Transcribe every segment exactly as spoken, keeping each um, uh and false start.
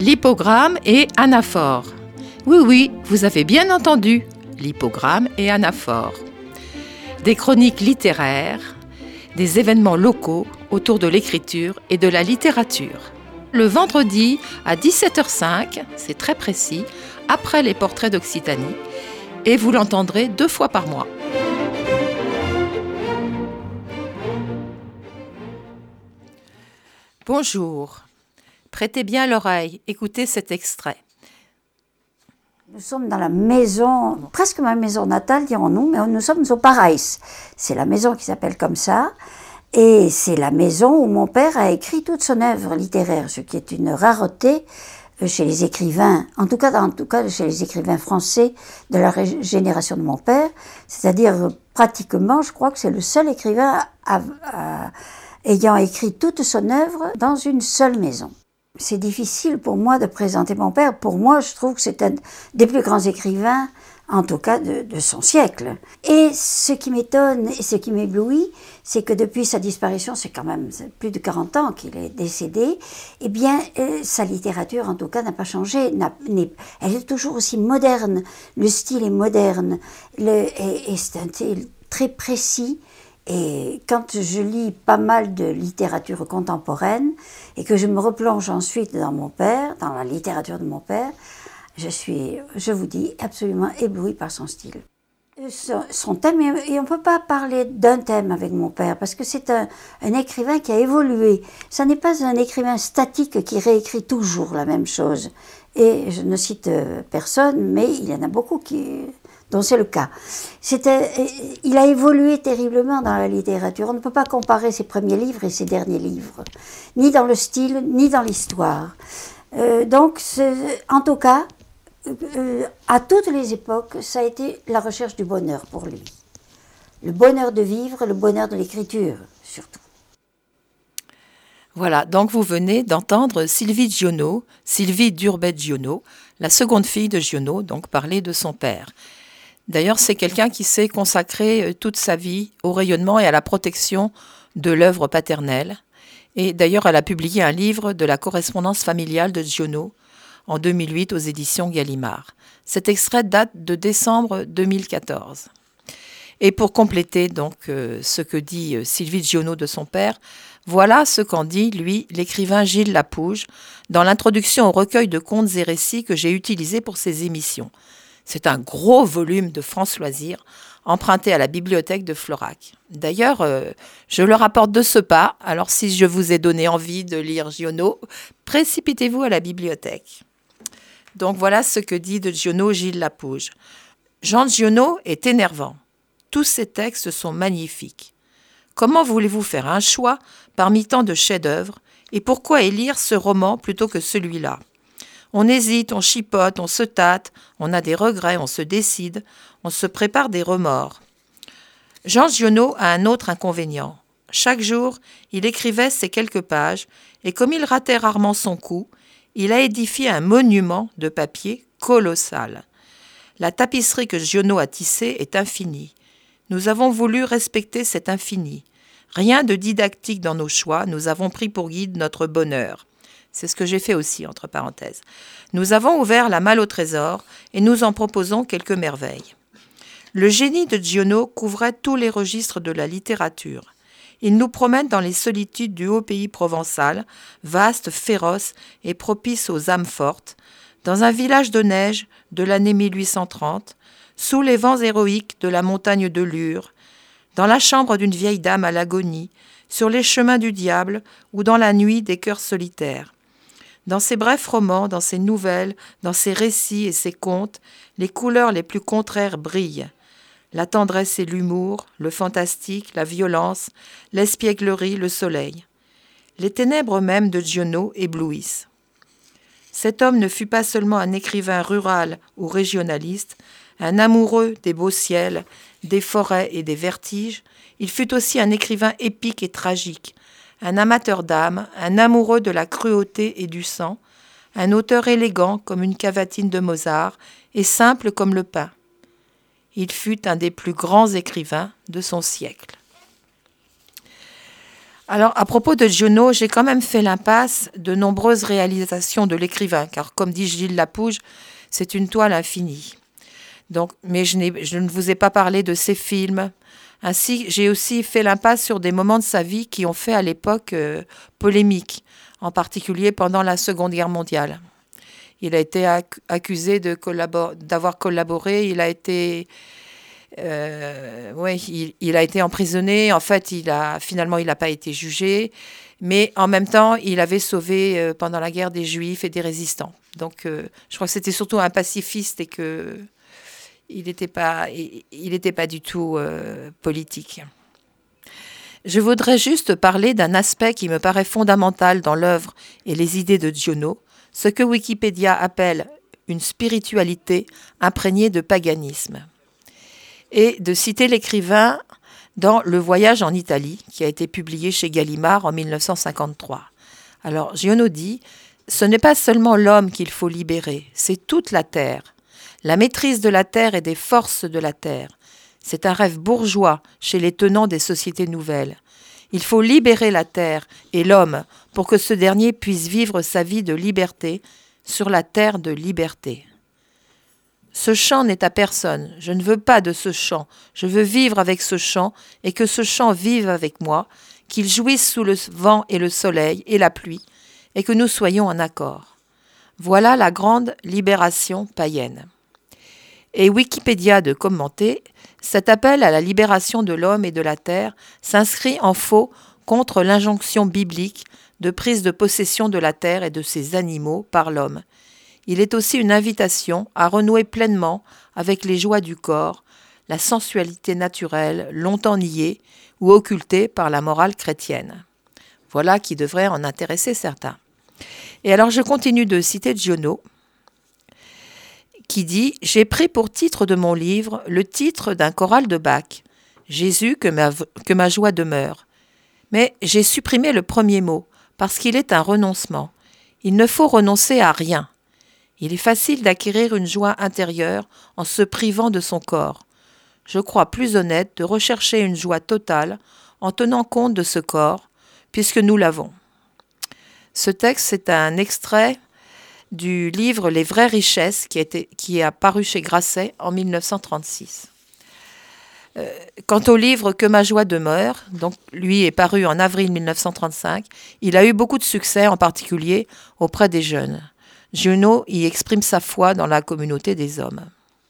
L'hypogramme et anaphore. Oui, oui, vous avez bien entendu, l'hypogramme et anaphore. Des chroniques littéraires, des événements locaux autour de l'écriture et de la littérature. Le vendredi à dix-sept heures cinq, c'est très précis, après les portraits d'Occitanie, et vous l'entendrez deux fois par mois. Bonjour. Prêtez bien l'oreille, écoutez cet extrait. Nous sommes dans la maison, presque ma maison natale, dirons-nous, mais nous sommes au Parais. C'est la maison qui s'appelle comme ça, et c'est la maison où mon père a écrit toute son œuvre littéraire, ce qui est une rareté chez les écrivains, en tout cas, en tout cas chez les écrivains français de la ré- génération de mon père, c'est-à-dire pratiquement, je crois que c'est le seul écrivain à, à, ayant écrit toute son œuvre dans une seule maison. C'est difficile pour moi de présenter mon père. Pour moi, je trouve que c'est un des plus grands écrivains, en tout cas de, de son siècle. Et ce qui m'étonne et ce qui m'éblouit, c'est que depuis sa disparition, c'est quand même plus de quarante ans qu'il est décédé, eh bien, euh, sa littérature, en tout cas, n'a pas changé. N'a, n'est, elle est toujours aussi moderne. Le style est moderne. Le, et, et c'est un style très précis. Et quand je lis pas mal de littérature contemporaine et que je me replonge ensuite dans mon père, dans la littérature de mon père, je suis, je vous dis, absolument éblouie par son style. Son, son thème, et on ne peut pas parler d'un thème avec mon père, parce que c'est un, un écrivain qui a évolué. Ce n'est pas un écrivain statique qui réécrit toujours la même chose. Et je ne cite personne, mais il y en a beaucoup qui... dont c'est le cas. C'était, il a évolué terriblement dans la littérature. On ne peut pas comparer ses premiers livres et ses derniers livres, ni dans le style, ni dans l'histoire. Euh, donc, en tout cas, euh, à toutes les époques, ça a été la recherche du bonheur pour lui. Le bonheur de vivre, le bonheur de l'écriture, surtout. Voilà, donc vous venez d'entendre Sylvie Giono, Sylvie Durbet-Giono, la seconde fille de Giono, donc parler de son père. D'ailleurs, c'est quelqu'un qui s'est consacré toute sa vie au rayonnement et à la protection de l'œuvre paternelle. Et d'ailleurs, elle a publié un livre de la correspondance familiale de Giono en deux mille huit aux éditions Gallimard. Cet extrait date de décembre deux mille quatorze. Et pour compléter donc euh, ce que dit euh, Sylvie Giono de son père, voilà ce qu'en dit, lui, l'écrivain Gilles Lapouge, dans l'introduction au recueil de contes et récits que j'ai utilisé pour ses émissions. C'est un gros volume de France Loisirs, emprunté à la bibliothèque de Florac. D'ailleurs, euh, je le rapporte de ce pas, alors si je vous ai donné envie de lire Giono, précipitez-vous à la bibliothèque. Donc voilà ce que dit de Giono Gilles Lapouge. Jean Giono est énervant. Tous ses textes sont magnifiques. Comment voulez-vous faire un choix parmi tant de chefs-d'œuvre, et pourquoi élire ce roman plutôt que celui-là ? On hésite, on chipote, on se tâte, on a des regrets, on se décide, on se prépare des remords. Jean Giono a un autre inconvénient. Chaque jour, il écrivait ces quelques pages, et comme il ratait rarement son coup, il a édifié un monument de papier colossal. La tapisserie que Giono a tissée est infinie. Nous avons voulu respecter cet infini. Rien de didactique dans nos choix, nous avons pris pour guide notre bonheur. C'est ce que j'ai fait aussi, entre parenthèses. Nous avons ouvert la malle au trésor et nous en proposons quelques merveilles. Le génie de Giono couvrait tous les registres de la littérature. Il nous promène dans les solitudes du haut pays provençal, vaste, féroce et propice aux âmes fortes, dans un village de neige de l'année mille huit cent trente, sous les vents héroïques de la montagne de Lure, dans la chambre d'une vieille dame à l'agonie, sur les chemins du diable ou dans la nuit des cœurs solitaires. Dans ses brefs romans, dans ses nouvelles, dans ses récits et ses contes, les couleurs les plus contraires brillent. La tendresse et l'humour, le fantastique, la violence, l'espièglerie, le soleil. Les ténèbres mêmes de Giono éblouissent. Cet homme ne fut pas seulement un écrivain rural ou régionaliste, un amoureux des beaux ciels, des forêts et des vertiges, il fut aussi un écrivain épique et tragique, un amateur d'âme, un amoureux de la cruauté et du sang, un auteur élégant comme une cavatine de Mozart et simple comme le pain. Il fut un des plus grands écrivains de son siècle. Alors, à propos de Giono, j'ai quand même fait l'impasse de nombreuses réalisations de l'écrivain, car comme dit Gilles Lapouge, c'est une toile infinie. Donc, mais je, n'ai, je ne vous ai pas parlé de ses films. Ainsi, j'ai aussi fait l'impasse sur des moments de sa vie qui ont fait à l'époque euh, polémique, en particulier pendant la Seconde Guerre mondiale. Il a été ac- accusé de collabor- d'avoir collaboré, il a été... Euh, ouais, il, il a été emprisonné. En fait, il a, finalement, il n'a pas été jugé. Mais en même temps, il avait sauvé euh, pendant la guerre des Juifs et des résistants. Donc, euh, je crois que c'était surtout un pacifiste et que il n'était pas, il, il était pas du tout euh, politique. Je voudrais juste parler d'un aspect qui me paraît fondamental dans l'œuvre et les idées de Giono, ce que Wikipédia appelle une spiritualité imprégnée de paganisme. Et de citer l'écrivain dans Le Voyage en Italie, qui a été publié chez Gallimard en mille neuf cent cinquante-trois. Alors, Giono dit « Ce n'est pas seulement l'homme qu'il faut libérer, c'est toute la terre. La maîtrise de la terre et des forces de la terre. C'est un rêve bourgeois chez les tenants des sociétés nouvelles. Il faut libérer la terre et l'homme pour que ce dernier puisse vivre sa vie de liberté sur la terre de liberté. » Ce chant n'est à personne. Je ne veux pas de ce chant. Je veux vivre avec ce chant et que ce chant vive avec moi, qu'il jouisse sous le vent et le soleil et la pluie et que nous soyons en accord. Voilà la grande libération païenne. Et Wikipédia de commenter, cet appel à la libération de l'homme et de la terre s'inscrit en faux contre l'injonction biblique de prise de possession de la terre et de ses animaux par l'homme. Il est aussi une invitation à renouer pleinement avec les joies du corps, la sensualité naturelle, longtemps niée ou occultée par la morale chrétienne. Voilà qui devrait en intéresser certains. Et alors je continue de citer Giono, qui dit « J'ai pris pour titre de mon livre le titre d'un choral de Bach, Jésus, que ma, que ma joie demeure. Mais j'ai supprimé le premier mot, parce qu'il est un renoncement. Il ne faut renoncer à rien. Il est facile d'acquérir une joie intérieure en se privant de son corps. Je crois plus honnête de rechercher une joie totale en tenant compte de ce corps, puisque nous l'avons. » Ce texte, c'est un extrait du livre « Les vraies richesses » qui, était, qui est apparu chez Grasset en mille neuf cent trente-six. Euh, quant au livre « Que ma joie demeure », donc lui est paru en avril mille neuf cent trente-cinq, il a eu beaucoup de succès, en particulier auprès des jeunes. Giono y exprime sa foi dans la communauté des hommes.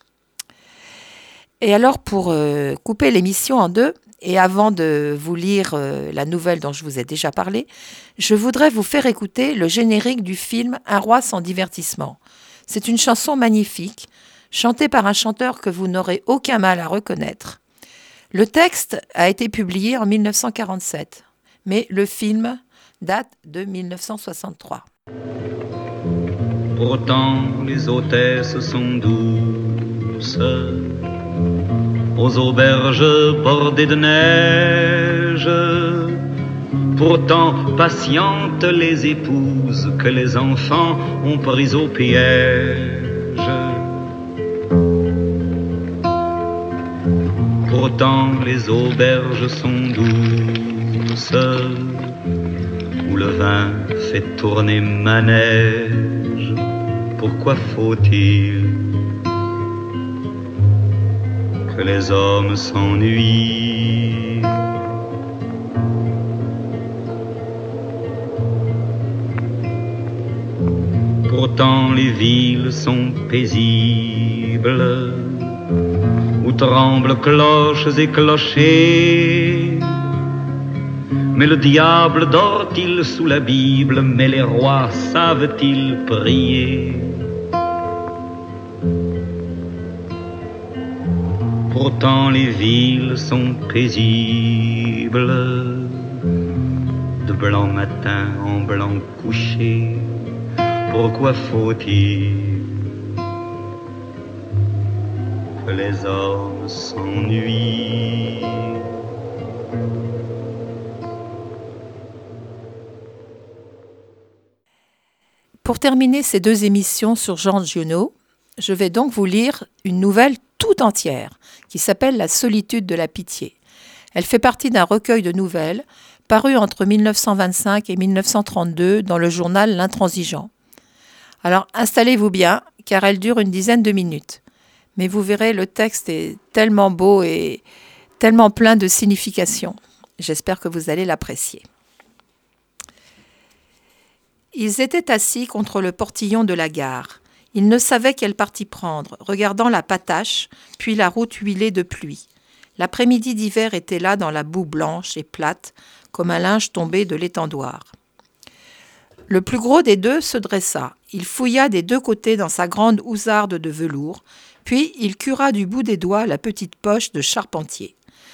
Et alors, pour euh, couper l'émission en deux, et avant de vous lire euh, la nouvelle dont je vous ai déjà parlé, je voudrais vous faire écouter le générique du film « Un roi sans divertissement ». C'est une chanson magnifique, chantée par un chanteur que vous n'aurez aucun mal à reconnaître. Le texte a été publié en mille neuf cent quarante-sept, mais le film date de mille neuf cent soixante-trois. Pourtant les hôtesses sont douces, aux auberges bordées de neige. Pourtant patientes les épouses que les enfants ont prises au piège. Pourtant les auberges sont douces, où le vin fait tourner manège. Pourquoi faut-il que les hommes s'ennuient? Pourtant les villes sont paisibles, où tremblent cloches et clochers. Mais le diable dort-il sous la Bible? Mais les rois savent-ils prier? Pourtant les villes sont paisibles, de blanc matin en blanc couché. Pourquoi faut-il que les hommes s'ennuient? Pour terminer ces deux émissions sur Jean Giono, je vais donc vous lire une nouvelle tout entière qui s'appelle « La solitude de la pitié ». Elle fait partie d'un recueil de nouvelles paru entre mille neuf cent vingt-cinq et mille neuf cent trente-deux dans le journal L'Intransigeant. Alors installez-vous bien, car elle dure une dizaine de minutes. Mais vous verrez, le texte est tellement beau et tellement plein de signification. J'espère que vous allez l'apprécier. Ils étaient assis contre le portillon de la gare. Ils ne savaient quel parti prendre, regardant la patache, puis la route huilée de pluie. L'après-midi d'hiver était là dans la boue blanche et plate, comme un linge tombé de l'étendoir. Le plus gros des deux se dressa. Il fouilla des deux côtés dans sa grande housarde de velours, puis il cura du bout des doigts la petite poche de charpentier.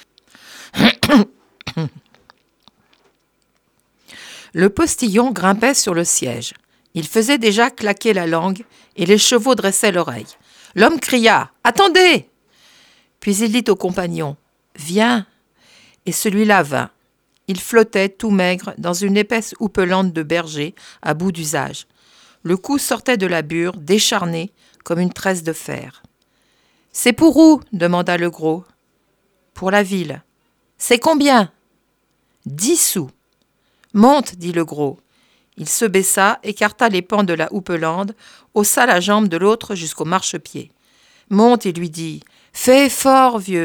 Le postillon grimpait sur le siège. Il faisait déjà claquer la langue et les chevaux dressaient l'oreille. L'homme cria « Attendez !» Puis il dit au compagnon « Viens !» Et celui-là vint. Il flottait tout maigre dans une épaisse houppelande de berger à bout d'usage. Le cou sortait de la bure, décharné comme une tresse de fer. « C'est pour où ?» demanda le gros. « Pour la ville. »« C'est combien ?»« Dix sous. »« Monte, dit le gros. » Il se baissa, écarta les pans de la houppelande, haussa la jambe de l'autre jusqu'au marchepied. « Monte, il lui dit. Fais effort, vieux. »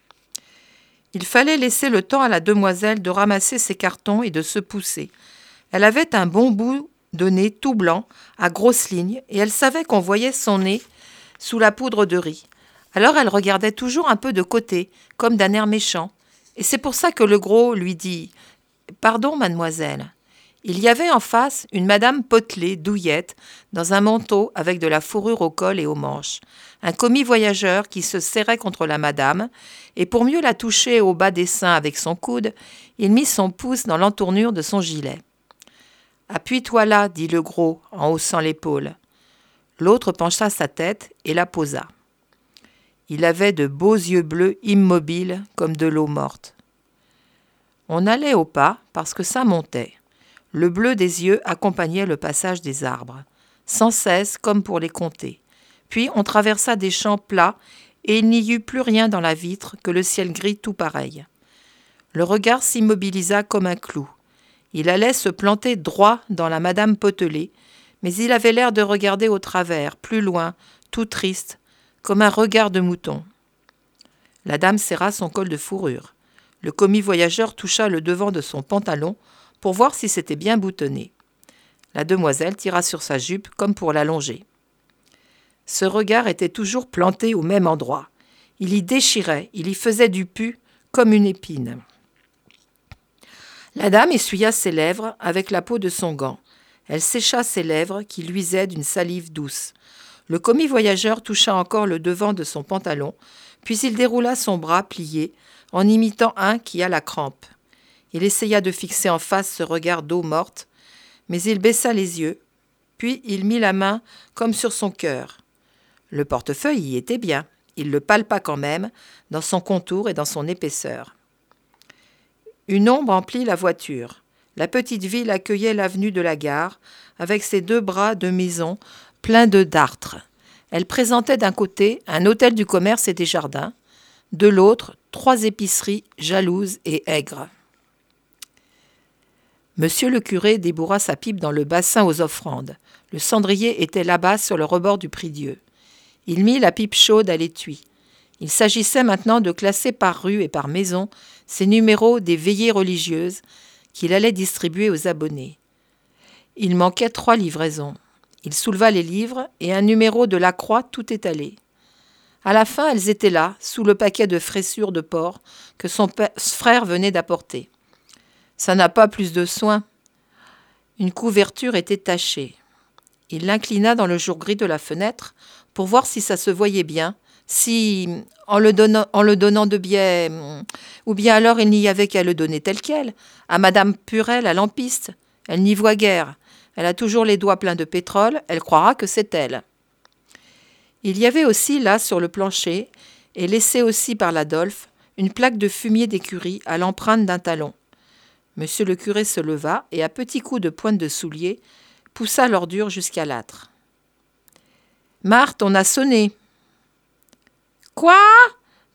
Il fallait laisser le temps à la demoiselle de ramasser ses cartons et de se pousser. Elle avait un bon bout de nez tout blanc, à grosses lignes, et elle savait qu'on voyait son nez sous la poudre de riz. Alors elle regardait toujours un peu de côté, comme d'un air méchant. Et c'est pour ça que le gros lui dit « Pardon, mademoiselle. » Il y avait en face une madame potelée, douillette, dans un manteau avec de la fourrure au col et aux manches. Un commis voyageur qui se serrait contre la madame, et pour mieux la toucher au bas des seins avec son coude, il mit son pouce dans l'entournure de son gilet. « Appuie-toi là, dit le gros, en haussant l'épaule. » L'autre pencha sa tête et la posa. Il avait de beaux yeux bleus immobiles comme de l'eau morte. On allait au pas parce que ça montait. Le bleu des yeux accompagnait le passage des arbres, sans cesse comme pour les compter. Puis on traversa des champs plats et il n'y eut plus rien dans la vitre que le ciel gris tout pareil. Le regard s'immobilisa comme un clou. Il allait se planter droit dans la madame Potelée, mais il avait l'air de regarder au travers, plus loin, tout triste, comme un regard de mouton. La dame serra son col de fourrure. Le commis voyageur toucha le devant de son pantalon pour voir si c'était bien boutonné. La demoiselle tira sur sa jupe comme pour l'allonger. Ce regard était toujours planté au même endroit. Il y déchirait, il y faisait du pu comme une épine. La dame essuya ses lèvres avec la peau de son gant. Elle sécha ses lèvres qui luisaient d'une salive douce. Le commis voyageur toucha encore le devant de son pantalon, puis il déroula son bras plié en imitant un qui a la crampe. Il essaya de fixer en face ce regard d'eau morte, mais il baissa les yeux, puis il mit la main comme sur son cœur. Le portefeuille y était bien, il le palpa quand même, dans son contour et dans son épaisseur. Une ombre emplit la voiture. La petite ville accueillait l'avenue de la gare, avec ses deux bras de maison pleins de dartres. Elle présentait d'un côté un hôtel du commerce et des jardins, de l'autre trois épiceries jalouses et aigres. Monsieur le curé débourra sa pipe dans le bassin aux offrandes. Le cendrier était là-bas sur le rebord du prie-dieu. Il mit la pipe chaude à l'étui. Il s'agissait maintenant de classer par rue et par maison ces numéros des veillées religieuses qu'il allait distribuer aux abonnés. Il manquait trois livraisons. Il souleva les livres et un numéro de la Croix tout étalé. À la fin, elles étaient là, sous le paquet de fraissures de porc que son frère venait d'apporter. Ça n'a pas plus de soin. Une couverture était tachée. Il l'inclina dans le jour gris de la fenêtre pour voir si ça se voyait bien, si, en le donnant, en le donnant de biais, ou bien alors il n'y avait qu'à le donner tel quel, à Madame Purel, la lampiste. Elle n'y voit guère. Elle a toujours les doigts pleins de pétrole, elle croira que c'est elle. Il y avait aussi là sur le plancher, et laissée aussi par l'Adolphe, une plaque de fumier d'écurie à l'empreinte d'un talon. Monsieur le curé se leva et, à petits coups de pointe de soulier, poussa l'ordure jusqu'à l'âtre. « Marthe, on a sonné. »« Quoi ?»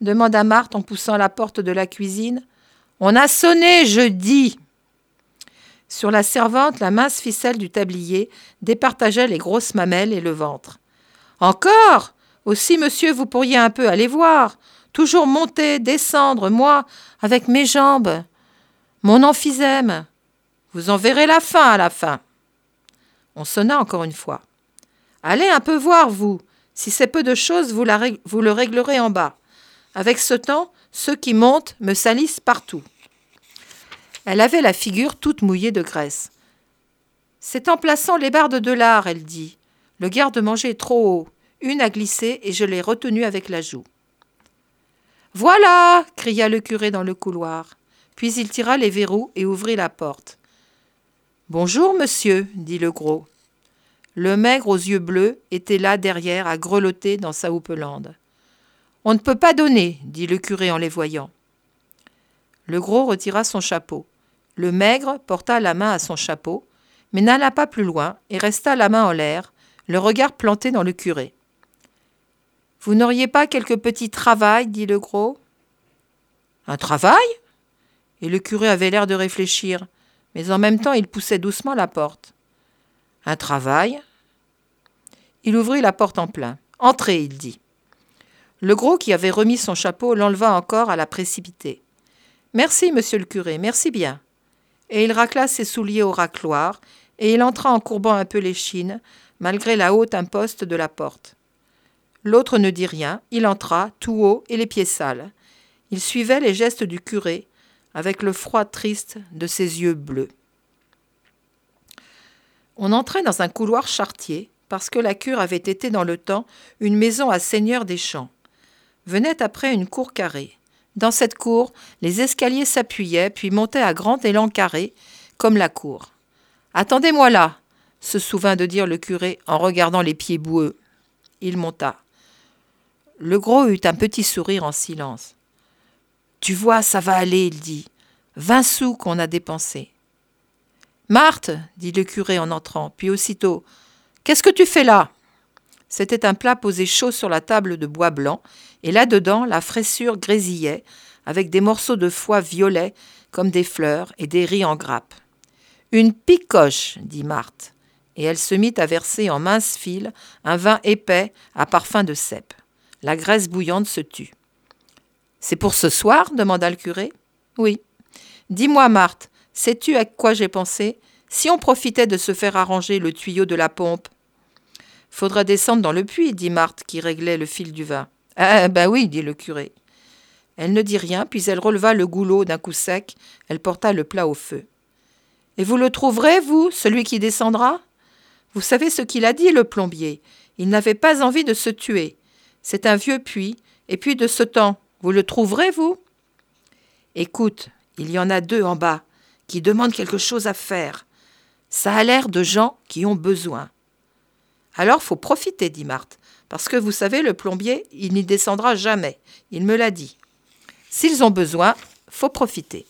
demanda Marthe en poussant la porte de la cuisine. « On a sonné, je dis !» Sur la servante, la mince ficelle du tablier départageait les grosses mamelles et le ventre. « Encore ? Aussi, monsieur, vous pourriez un peu aller voir. Toujours monter, descendre, moi, avec mes jambes. Mon emphysème. Vous en verrez la fin à la fin. » On sonna encore une fois. « Allez un peu voir, vous. Si c'est peu de choses, vous, la rég- vous le réglerez en bas. Avec ce temps, ceux qui montent me salissent partout. » Elle avait la figure toute mouillée de graisse. « C'est en plaçant les barres de lard, elle dit. Le garde-manger est trop haut. Une a glissé et je l'ai retenue avec la joue. »« Voilà !» cria le curé dans le couloir. Puis il tira les verrous et ouvrit la porte. « Bonjour, monsieur, dit le gros. Le maigre aux yeux bleus était là derrière à grelotter dans sa houppelande. « On ne peut pas donner, dit le curé en les voyant. » Le gros retira son chapeau. Le maigre porta la main à son chapeau, mais n'alla pas plus loin et resta la main en l'air, le regard planté dans le curé. « Vous n'auriez pas quelque petit travail, dit le gros. »« Un travail ?» Et le curé avait l'air de réfléchir, mais en même temps il poussait doucement la porte. « Un travail ?» Il ouvrit la porte en plein. « Entrez, il dit. » Le gros, qui avait remis son chapeau, l'enleva encore à la précipitée. « Merci, monsieur le curé, merci bien. » Et il racla ses souliers au racloir, et il entra en courbant un peu l'échine, malgré la haute imposte de la porte. L'autre ne dit rien, il entra, tout haut et les pieds sales. Il suivait les gestes du curé, avec le froid triste de ses yeux bleus. On entrait dans un couloir charretier, parce que la cure avait été dans le temps une maison à seigneur des champs. Venait après une cour carrée. Dans cette cour, les escaliers s'appuyaient, puis montaient à grand élan carré, comme la cour. « Attendez-moi là !» se souvint de dire le curé en regardant les pieds boueux. Il monta. Le gros eut un petit sourire en silence. « Tu vois, ça va aller, il dit. Vingt sous qu'on a dépensés. »« Marthe, dit le curé en entrant, puis aussitôt, « qu'est-ce que tu fais là ?» C'était un plat posé chaud sur la table de bois blanc, et là-dedans, la fraissure grésillait, avec des morceaux de foie violets comme des fleurs et des riz en grappes. « Une picoche, dit Marthe, et elle se mit à verser en minces fils un vin épais à parfum de cèpe. La graisse bouillante se tut. « C'est pour ce soir ?» demanda le curé. « Oui. »« Dis-moi, Marthe, sais-tu à quoi j'ai pensé ? Si on profitait de se faire arranger le tuyau de la pompe ?»« Faudra descendre dans le puits, dit Marthe, qui réglait le fil du vin. »« Ah, ben oui, dit le curé. » Elle ne dit rien, puis elle releva le goulot d'un coup sec, elle porta le plat au feu. « Et vous le trouverez, vous, celui qui descendra ? Vous savez ce qu'il a dit, le plombier. Il n'avait pas envie de se tuer. C'est un vieux puits, et puis de ce temps, vous le trouverez, vous ? Écoute, il y en a deux en bas, qui demandent quelque chose à faire. Ça a l'air de gens qui ont besoin. » Alors, faut profiter, dit Marthe, parce que vous savez, le plombier, il n'y descendra jamais. Il me l'a dit. S'ils ont besoin, faut profiter.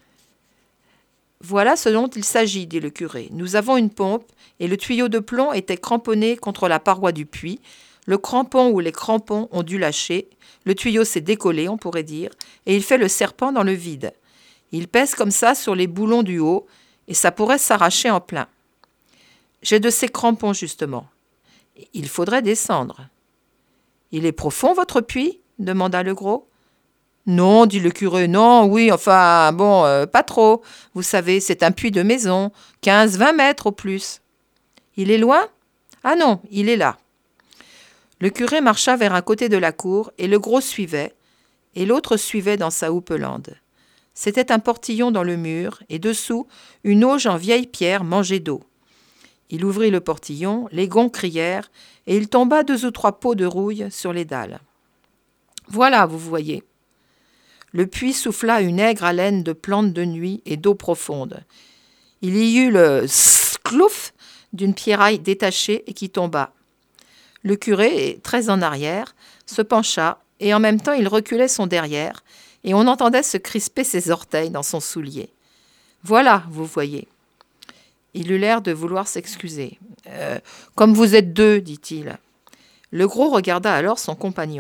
Voilà ce dont il s'agit, dit le curé. Nous avons une pompe, et le tuyau de plomb était cramponné contre la paroi du puits. Le crampon ou les crampons ont dû lâcher. Le tuyau s'est décollé, on pourrait dire, et il fait le serpent dans le vide. Il pèse comme ça sur les boulons du haut, et ça pourrait s'arracher en plein. J'ai de ces crampons, justement. Il faudrait descendre. « Il est profond, votre puits ?» demanda le gros. « Non, dit le curé, non, oui, enfin, bon, euh, pas trop. Vous savez, c'est un puits de maison, quinze, vingt mètres au plus. »« Il est loin ? » ?»« Ah non, il est là. » Le curé marcha vers un côté de la cour, et le gros suivait, et l'autre suivait dans sa houppelande. C'était un portillon dans le mur, et dessous, une auge en vieille pierre mangée d'eau. Il ouvrit le portillon, les gonds crièrent, et il tomba deux ou trois pots de rouille sur les dalles. « Voilà, vous voyez. » Le puits souffla une aigre haleine de plantes de nuit et d'eau profonde. Il y eut le « sclouf » d'une pierraille détachée et qui tomba. Le curé, très en arrière, se pencha, et en même temps il reculait son derrière, et on entendait se crisper ses orteils dans son soulier. « Voilà, vous voyez. » Il eut l'air de vouloir s'excuser. Euh, « Comme vous êtes deux, dit-il. » Le gros regarda alors son compagnon.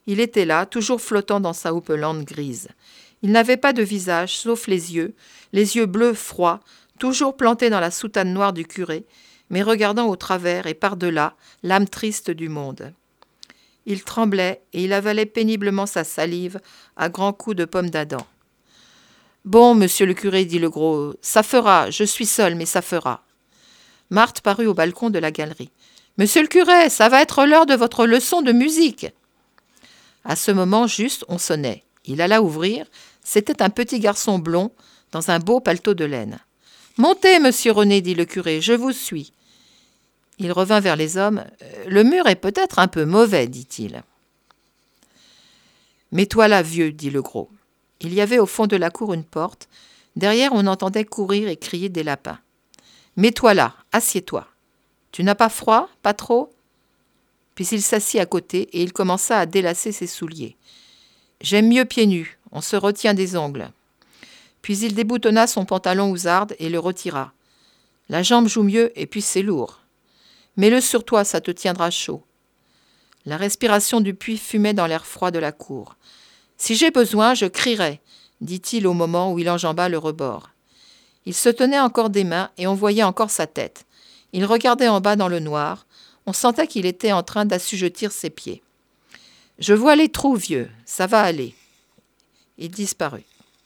Il était là, toujours flottant dans sa houppelande grise. Il n'avait pas de visage, sauf les yeux, les yeux bleus froids, toujours plantés dans la soutane noire du curé, mais regardant au travers et par-delà l'âme triste du monde. Il tremblait et il avalait péniblement sa salive à grands coups de pomme d'Adam. « Bon, monsieur le curé, dit le gros, ça fera, je suis seul, mais ça fera. » Marthe parut au balcon de la galerie. « Monsieur le curé, ça va être l'heure de votre leçon de musique. » À ce moment juste, on sonnait. Il alla ouvrir. C'était un petit garçon blond dans un beau paletot de laine. « Montez, monsieur René, dit le curé, je vous suis. » Il revint vers les hommes. « Le mur est peut-être un peu mauvais, dit-il. »« Mets-toi là, vieux, dit le gros. » Il y avait au fond de la cour une porte. Derrière, on entendait courir et crier des lapins. « Mets-toi là, assieds-toi. Tu n'as pas froid, pas trop ?» Puis il s'assit à côté et il commença à délacer ses souliers. « J'aime mieux pieds nus, on se retient des ongles. » Puis il déboutonna son pantalon housarde et le retira. « La jambe joue mieux et puis c'est lourd. Mets-le sur toi, ça te tiendra chaud. » La respiration du puits fumait dans l'air froid de la cour. « Si j'ai besoin, je crierai, » dit-il au moment où il enjamba le rebord. Il se tenait encore des mains et on voyait encore sa tête. Il regardait en bas dans le noir. On sentait qu'il était en train d'assujettir ses pieds. « Je vois les trous, vieux, ça va aller. » Il disparut.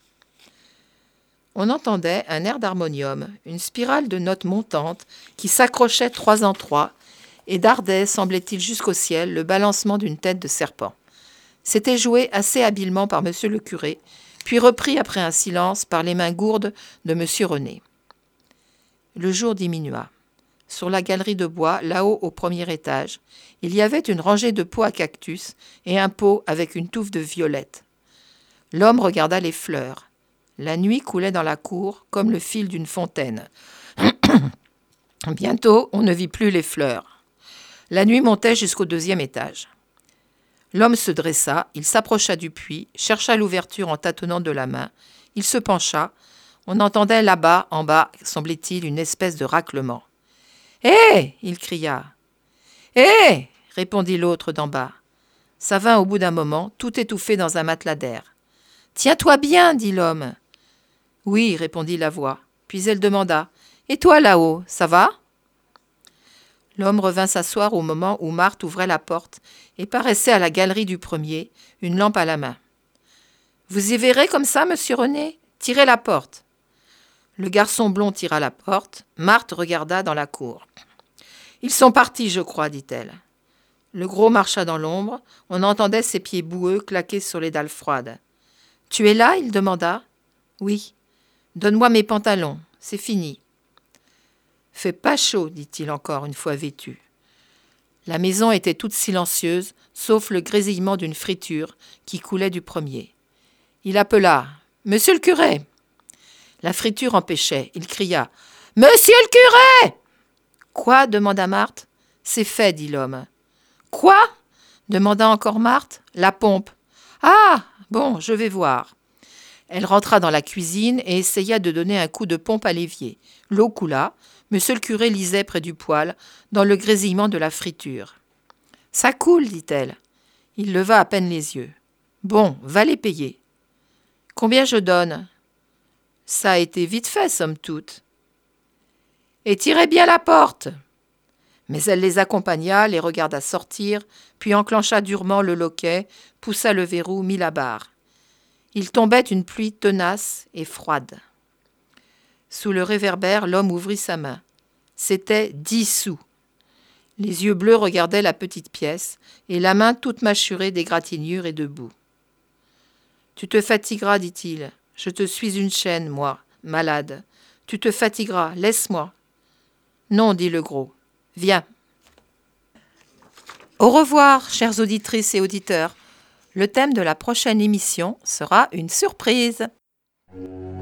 On entendait un air d'harmonium, une spirale de notes montantes qui s'accrochait trois en trois et dardait, semblait-il, jusqu'au ciel le balancement d'une tête de serpent. C'était joué assez habilement par monsieur le curé, puis repris après un silence par les mains gourdes de monsieur René. Le jour diminua. Sur la galerie de bois, là-haut au premier étage, il y avait une rangée de pots à cactus et un pot avec une touffe de violettes. L'homme regarda les fleurs. La nuit coulait dans la cour comme le fil d'une fontaine. Bientôt, on ne vit plus les fleurs. La nuit montait jusqu'au deuxième étage. L'homme se dressa, il s'approcha du puits, chercha l'ouverture en tâtonnant de la main. Il se pencha. On entendait là-bas, en bas, semblait-il, une espèce de raclement. « Hé !» il cria. « Hé !» répondit l'autre d'en bas. Ça vint au bout d'un moment, tout étouffé dans un matelas d'air. « Tiens-toi bien !» dit l'homme. « Oui !» répondit la voix. Puis elle demanda. « Et toi là-haut, ça va ?» L'homme revint s'asseoir au moment où Marthe ouvrait la porte et paraissait à la galerie du premier, une lampe à la main. « Vous y verrez comme ça, monsieur René ? Tirez la porte. » Le garçon blond tira la porte. Marthe regarda dans la cour. « Ils sont partis, je crois, dit-elle. » Le gros marcha dans l'ombre. On entendait ses pieds boueux claquer sur les dalles froides. « Tu es là ?» il demanda. « Oui. »« Donne-moi mes pantalons. C'est fini. »« Fait pas chaud, dit-il encore une fois vêtu. » La maison était toute silencieuse, sauf le grésillement d'une friture qui coulait du premier. Il appela. « Monsieur le curé !» La friture empêchait. Il cria. « Monsieur le curé !»« Quoi ?» demanda Marthe. « C'est fait, dit l'homme. »« Quoi ?» demanda encore Marthe. « La pompe. »« Ah ! Bon, je vais voir. » Elle rentra dans la cuisine et essaya de donner un coup de pompe à l'évier. L'eau coula. Monsieur le curé lisait près du poêle, dans le grésillement de la friture. « Ça coule, dit-elle. » Il leva à peine les yeux. « Bon, va les payer. »« Combien je donne ?»« Ça a été vite fait, somme toute. »« Et tirez bien la porte !» Mais elle les accompagna, les regarda sortir, puis enclencha durement le loquet, poussa le verrou, mit la barre. Il tombait une pluie tenace et froide. Sous le réverbère, l'homme ouvrit sa main. C'était dix sous. Les yeux bleus regardaient la petite pièce, et la main toute mâchurée d'égratignures et de boue. « Tu te fatigueras, dit-il. Je te suis une chaîne, moi, malade. Tu te fatigueras, laisse-moi. »« Non, dit le gros. Viens. » Au revoir, chères auditrices et auditeurs. Le thème de la prochaine émission sera une surprise.